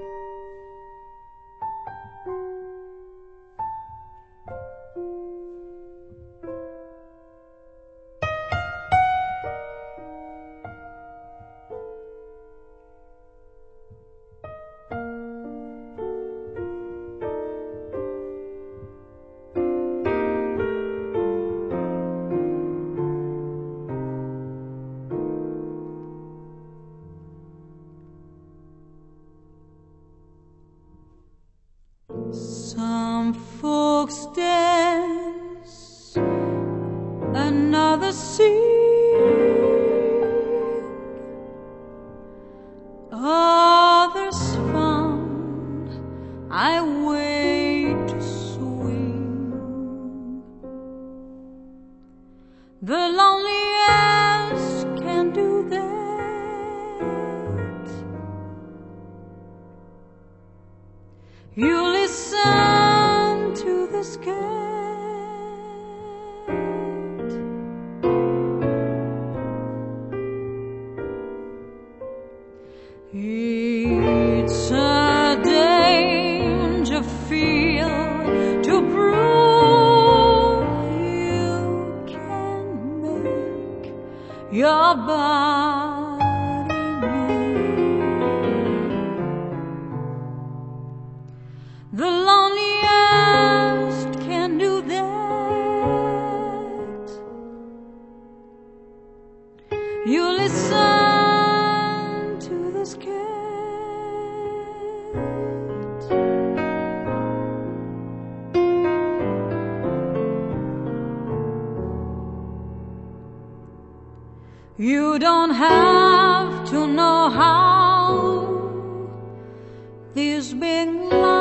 Some folks dance, another sing, others found I wait to swing. The loneliest can do that. You listen to this cat. It's a danger field to prove you can make your body move. The loneliest can do that. You listen to this cat. You don't have to know how these big